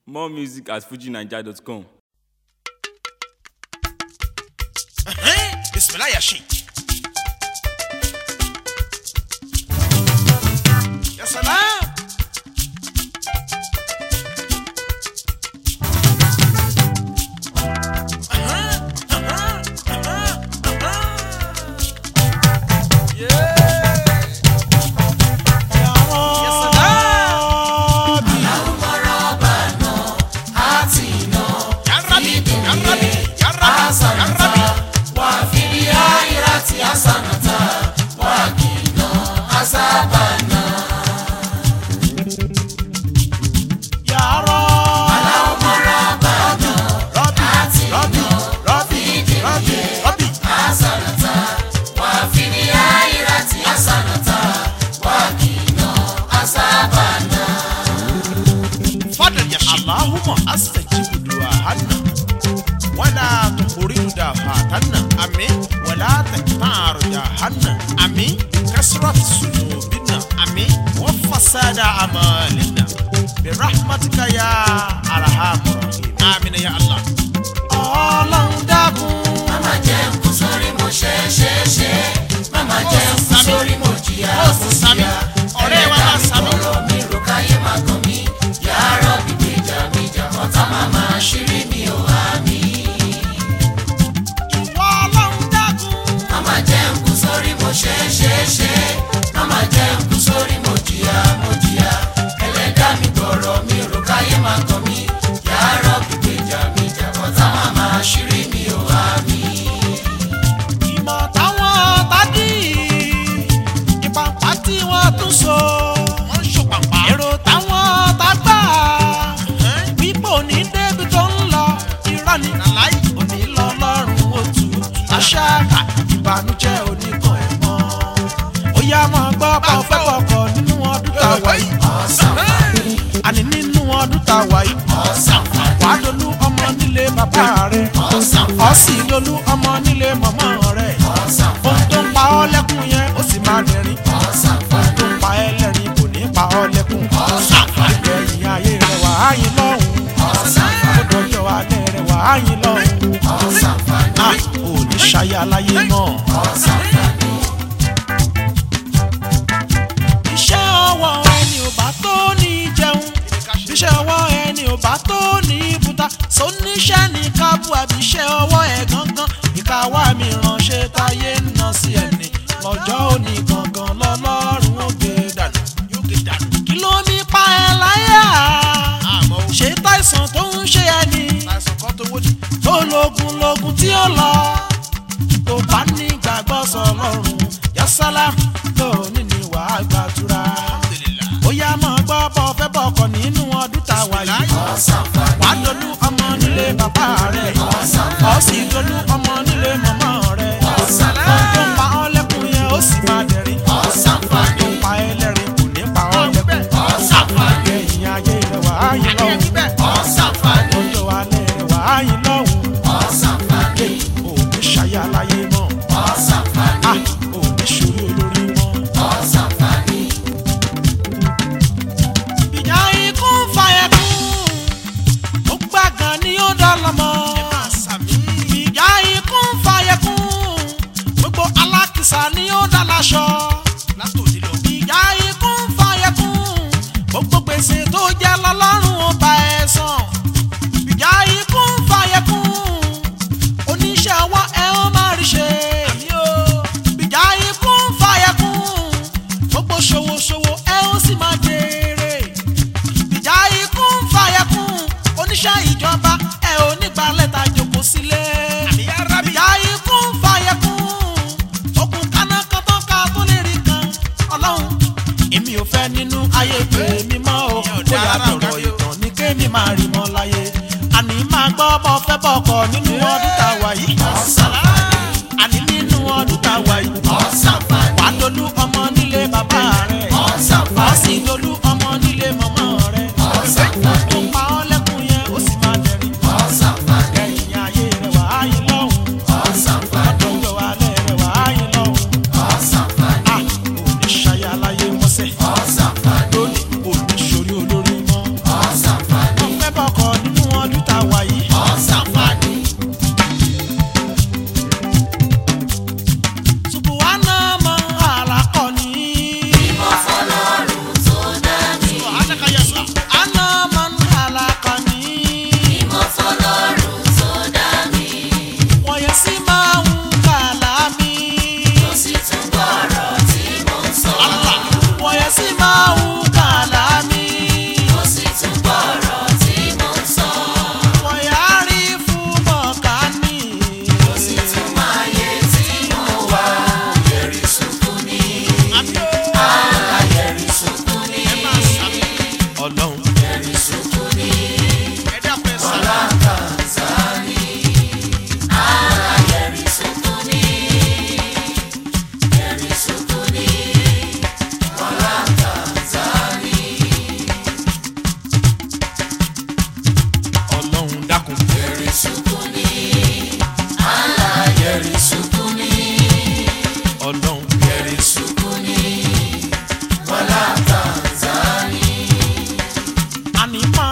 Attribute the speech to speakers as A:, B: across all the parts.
A: More music at fujinaija.com.
B: Bismillah ya Sheikh. Ya salam. Allahumma astajib du'aana wala tukhridu da'fatana amin wala taqtaru da'ana amin kasrat sunubina amin wa fasada amalina bi rahmatika ya arhamar rahim amin ya Allah. Ọlọ́run dákun mama jẹ́ n kú sórí mo ṣe mama jẹ́ n kú sórí mo jìyà ọ̀rẹ́ wa máa sami ọ̀rọ̀ mi ro káyé má kàn mí ya Rabbi ọ̀tá màmá ṣírí mi ò wá mi. Ìwọ Ọlọ́run dákun. Màmá jẹ́ n kú sórí mo ṣe. Màmá jẹ́ n kú sórí mo jìyà. Ẹlẹ́dà mi gbọ́rọ̀ mi rò káyé má kàn mí. Ya Rabbi gbèjà mi jà ọ̀tá màmá ṣírí mi ò wá mi. Ìmọ̀ táwọn tádì ìpàǹpá tí wọ́n tún so. Wọ́n ń ṣòpàǹpá. Èrò táwọn tágbà. Òní débi tó ń lọ irọ́ ni nàláì òní lọ lọ́rùn òtútù àṣà ìbànújẹ́ oníkan ẹ̀ mọ́. Ó yá mọ́ gbọ́ bá ọ fẹ́ kọ̀ọ̀kọ̀ nínú ọdún tá a wà yìí. Àní nínú ọdún tá a wà yìí. Wàá dolú ọmọ nílé bàbá rẹ̀. Ó sì dolú ọmọ nílé màmá rẹ̀. Ohun tó ń pa ọ́ lẹ́kùn yẹn ó sì máa dẹ̀rín. Ohun tó ń pa ẹ́ lẹ́rìn kò ní pa ọ́ lẹ́kùn. Ìgbẹ̀yìn ayé rẹ̀ wà á yín lọ́hùn. Ọjọ́ alẹ́ rẹ̀ wà á yín lọ. Ò ní ṣayé aláyé náà. Iṣẹ́ ọwọ́ ẹni ò bá tó ní jẹun. Iṣẹ́ ọwọ́ ẹni ò bá tó ní bùtá. Sóníṣẹ́ ní kábù àbí iṣẹ́ ọwọ́ ẹ̀ gángan. Ìkáwá mi ránṣẹ́ táyé ń ná sí ẹni. Lọ́jọ́ òní gangan lọ́lọ́run ó gbé dànù. Kí ló ní pa ẹ́ láyà? Ṣé táìsàn tó ń ṣe ẹni tó lógun tí ó lọ tó bá ní gbàgbọ́ sọlọ́run yásálà lónìí ni wàá gbàdúrà. Ó yá mọ́ gbọ́ bọ́ fẹ́ bọ̀kọ̀ nínú ọdún tá a wà yìí. Wàá dolú ọmọ nílé bàbá rẹ̀ ó sì dolú ọmọ nílé màmá rẹ̀. Ohun tó ń pa ọ́ lẹ́kùn yẹn ó sì máa dẹ̀rín. Ohun tó ń pa ẹ́ lẹ́rìn kò ní pa ọ́ lẹ́kùn. Ìgbẹ̀yìn ayé rẹ̀ wàá yín lọ́wọ́. Ọjọ́ alẹ́ rẹ̀ wà á yín lọ́hùn. Ò ní ṣayé aláyé mọ́. Ò ní ṣorí olórí mọ́. Ìjà ikú ń fa ẹkún. Ó gbàgàn ni ó dọ́lọ́mọ. Ìjà ikú ń fa ẹkún. Gbogbo alákìsà ni ó dá láṣọ. Ìjà ikú ń fa ẹkún. Gbogbo gbèsè tó jẹ́ lọ́lọ́run ó bá ẹ san. Ìjà ikú ń fa ẹkún. Oníṣẹ́ ọwọ́ ẹ ó máa rí ṣe. Ìjà ikú ń fa ẹkún. Gbogbo ṣòwò ẹ ó sì máa jèrè. Ìjà ikú ń fa ẹkún. Oníṣẹ́ ìjọba ẹ ò ní gba lẹ́tà jókòó sílé. Ìjà ikú ń fa ẹkún. Okùn kánákátán ká tó lè rí kan. Ọlọ́run èmi ò fẹ́ nínú ayé tèmi mọ́ o. Bóyá tọrọ ìtàn ní kémi máa rí mọ́ láyé. Àní máa gbọ́ bọ́ fẹ́ bọ̀kọ̀ nínú ọdún tá a wà yìí. Àní nínú ọdún tá a wà yìí. Wàá dolú ọmọ nílé bàbá rẹ̀. Ó sì dolú ọmọ nílé màmá rẹ̀. Ó pa ọ́ lẹ́kùn yẹn ó sì máa dẹ̀rín. Ẹ̀yìn ayé rẹ̀ wà á yín lọ́hùn. Ọjọ́ alẹ́ rẹ̀ wà á yín lọ́hùn. Ò ní ṣayé aláyé mọ́sẹ̀. Lónìí ò ní ṣorí olórí mọ́. Mo fẹ́ bọ̀kọ̀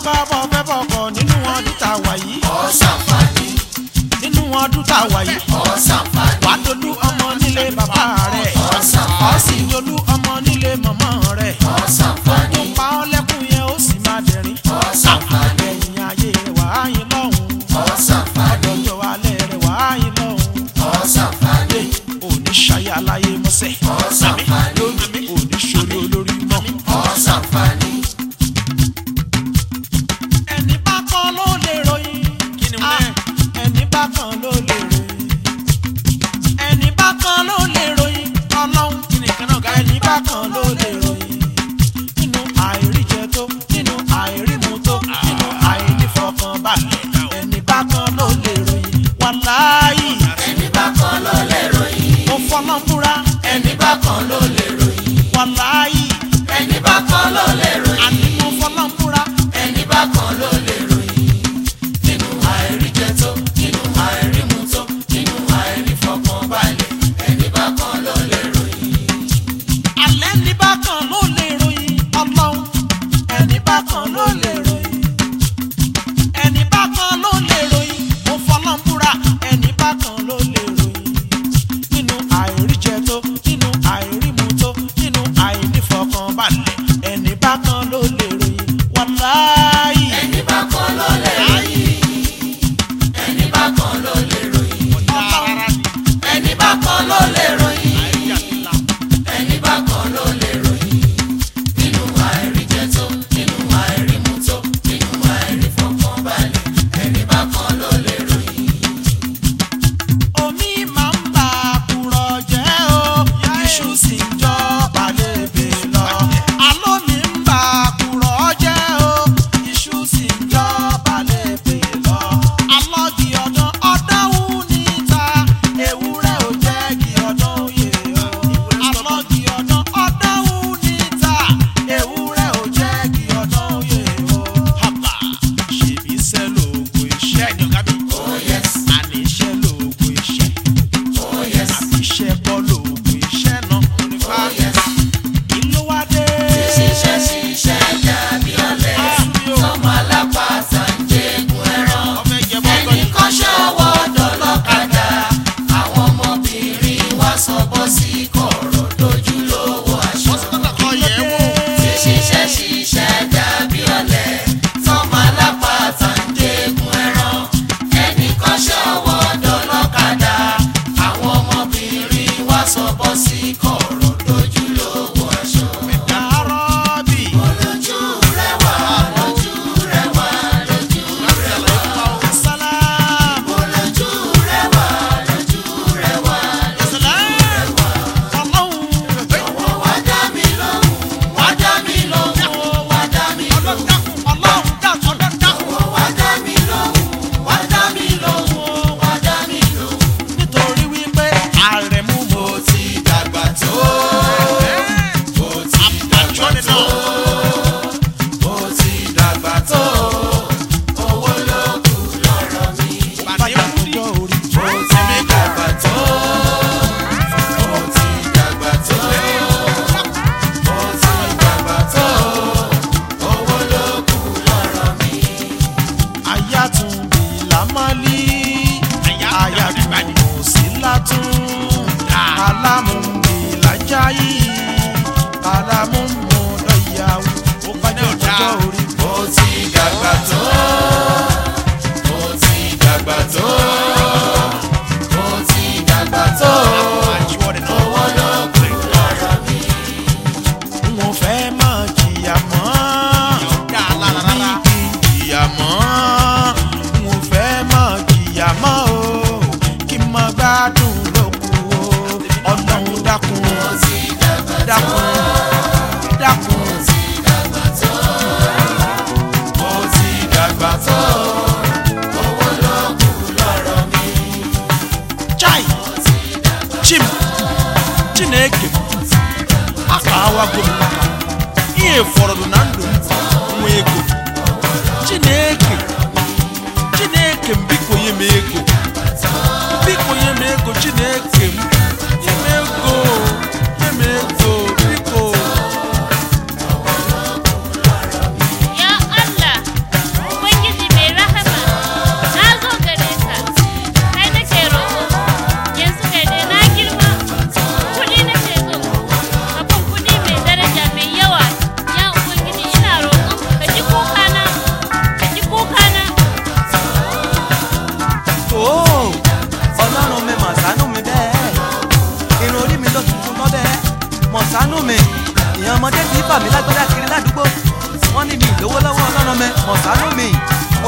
B: gbọ́ bọ́ fẹ́ bọ̀kọ̀ nínú ọdún tá a wà yìí.
C: ọ̀sánfàní.
B: nínú ọdún tá a wà yìí.
C: ọ̀sánfàní.
B: wàá dolú ọmọ nílé bàbá rẹ̀.
C: ọ̀sánfàní.
B: ó sì dolú ọmọ nílé màmá rẹ̀.
C: ọ̀sánfàní.
B: ó pa ọ́ lẹ́kùn yẹn ó sì máa dẹ̀rín.
C: ọ̀sánfàní.
B: ẹ̀yìn ayé rẹ̀ wàá yín lọ́hùn.
C: ọ̀sánfàní.
B: ọjọ́ alẹ́ rẹ̀ wàá yín lọ́hùn.
C: ọ̀sánfàní.
B: òní ṣayé aláyé mọ́sẹ̀.
C: ọ̀sánfàní.
B: òní ṣorí olórí mọ́.
C: ọ̀sánfàní.
B: ẹni bá kan ló lè ròyìn. kí ni mo lẹ́? ẹni bá kan ló lè ròyìn. ẹni bá kan ló lè ròyìn. ọlọ́run kí ni kan náà ká. ẹni bá kan ló lè ròyìn. nínú àìríjẹ tó, nínú àìrímu tó, nínú àìnífọkànbalẹ̀. ẹni bá kan ló lè ròyìn. wàláyì.
C: ẹni bá kan ló lè ròyìn.
B: mo fọlọ́n búra.
C: ẹni bá kan ló lè ròyìn.
B: wàláyì.
C: ẹni bá kan ló lè ròyìn.
B: àní mo fọlọ́n búra.
C: ẹni bá kan ló lè ròyìn. nínú àìríjẹ tó, nínú àìrímu tó, nínú àìnífọkànbalẹ̀. ẹni bá kan ló lè ròyìn.
B: alẹ́ ní bá kan ló lè ròyìn. ọlọ́run ẹni bá kan ló lè ròyìn. ẹni bá kan ló lè ròyìn. mo fọlọ́n búra. ẹni bá kan ló lè ròyìn. nínú àìríjẹ tó, nínú àìrímu tó, nínú àìnífọkànbalẹ̀. ẹni bá kan ló lè ròyìn. wàláyì.
C: ẹni bá kan ló lè ròyìn. ẹni bá kan ló lè ròyìn. ẹni bá kan ló lè ròyìn. ẹni bá kan ló lè ròyìn. nínú àìríjẹ tó, nínú àìrímu tó, nínú àìnífọkànbalẹ̀. ẹni bá kan ló lè ròyìn.
B: omi máa ń bá kúrọ̀ jẹ́ o. iṣu sì ń jọ balẹ̀bẹ̀ lọ. alómi ń bá kúrọ̀ jẹ́ o. iṣu sì ń jọ balẹ̀bẹ̀ lọ. alọ́gi ọdún ọdún níta. ewúrẹ́ ò jẹ́ kí ọdún yè o. alọ́gi ọdún ọdún níta. ewúrẹ́ ò jẹ́ kí ọdún yè o. haba ṣèbí iṣẹ́ lóògùn iṣẹ́ ni ọ̀gá mi.
C: Oh yes.
B: àní iṣẹ́ lóògùn iṣẹ́.
C: Oh yes.
B: àbí iṣẹ́ bọ́ lóògùn iṣẹ́ náà.
C: Oh yes.
B: ìlú wa dé.
C: ṣiṣẹ́ ṣiṣẹ́ dàbí ọ̀lẹ. tọmọ alápàtà ń jẹgun ẹran. ẹnì kan ṣọwọ́ dọ́lọ́kadà. àwọn ọmọbìnrin wa sọ bọ́ sí kọ̀rọ̀ lójúlówó aṣọ. ṣiṣẹ́ ṣiṣẹ́ dàbí ọ̀lẹ. tọmọ alápàtà ń jẹgun ẹran. ẹnì kan ṣọwọ́ dọ́lọ́kadà. àwọn ọmọbìnrin wa sọ bọ́ sí kọ̀rọ̀ lójúlówó aṣọ.
B: Àrọ́bì.
C: Lójú rẹwà, lójú rẹwà, lójú rẹwà.
B: Sálám.
C: Lójú rẹwà, lójú rẹwà, lójú rẹwà.
B: Ọlọ́run.
C: Jọ̀wọ́ wá dá mi lóhùn, wá dá mi lóhùn, wá dá mi lóhùn.
B: Ọlọ́run dákun.
C: Jọ̀wọ́ wá dá mi lóhùn, wá dá mi lóhùn, wá dá mi lóhùn.
B: nítorí wípé àrẹ̀mú mo
C: Mo ti dàgbà tó, mo ti dàgbà tó, mo ti dàgbà tó. Owó ló kù lọ́rọ̀ mi.
B: báyọ̀ kújọ orí.
C: Mo ti dàgbà tó, mo ti dàgbà tó, mo ti dàgbà tó. Owó ló kù lọ́rọ̀ mi.
B: Ayátúnbí lámálí. Ayátúnbí sí látún. Alámúnbí lájáyí. Alámúnmú lọ́yàwó. ó pàdé ọjọ́ orí.
C: Mo ti dàgbà tó, mo ti dàgbà tó, mo ti dàgbà tó. Owó ló kù lọ́rọ̀ mi.
B: n ò fẹ́ máa jìyà mọ́. mi kì í jìyà mọ́.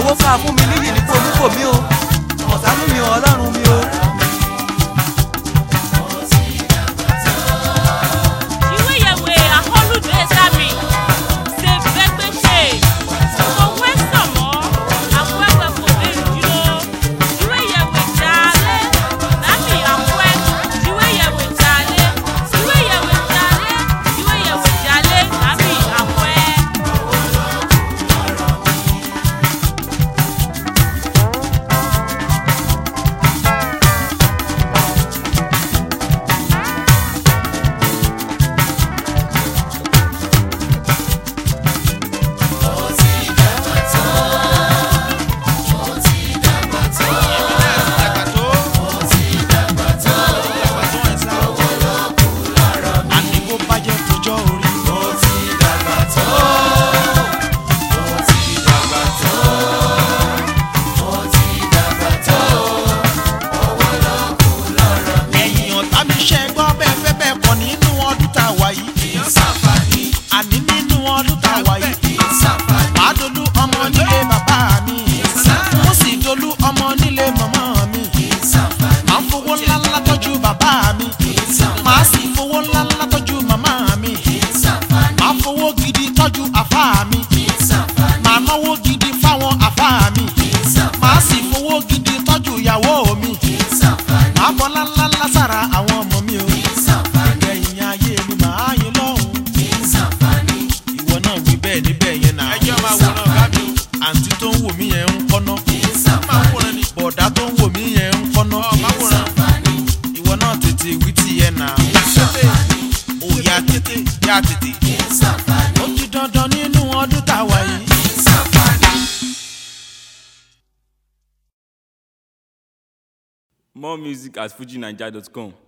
D: owó ká fún mi níyì ní kó mú kò mí o ọ̀sánú mi ọlọ́run mi o.
B: àǹtí tó ń wò mí yẹn ń kọ́nà bọ̀dá tó ń wò mí yẹn ń kọ́nà ìwọ náà tètè wí tiẹ̀ náà ó yá tètè ó di dandan nínú ọdún tàwa yìí.
A: More music at fujinaija.com.